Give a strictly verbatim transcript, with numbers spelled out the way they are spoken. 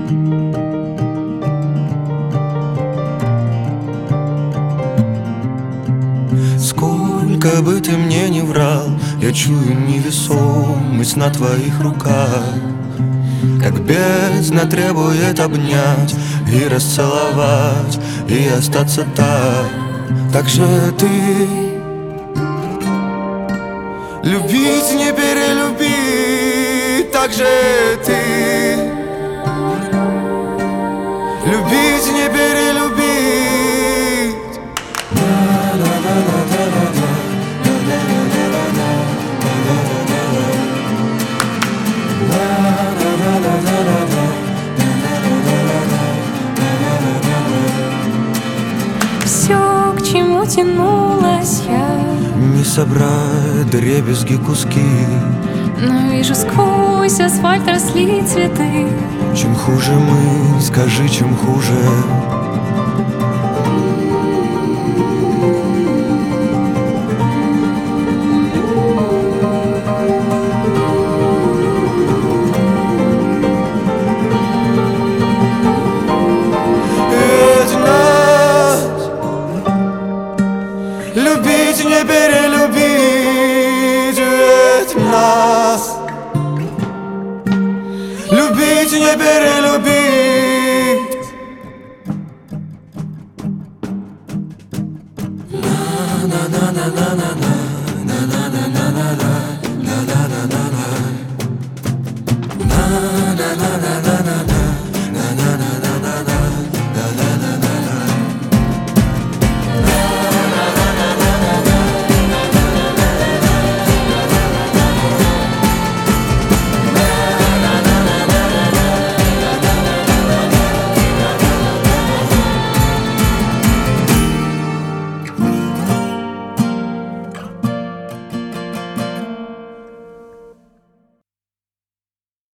Сколько бы ты мне ни врал, я чую невесомость на твоих руках. Как бездна требует обнять и расцеловать, и остаться так. Так же ты любить, не перелюбить. Так же ты любить, не перелюбить. Все, к чему тянулась я, Не собрать дребезги куски. но вижу, сквозь асфальт росли цветы. Чем хуже мы, скажи, чем хуже. Ведь нас любить, не перелюбить. Ведь нас любить, не перелюбить. На-на-на-на-на-на.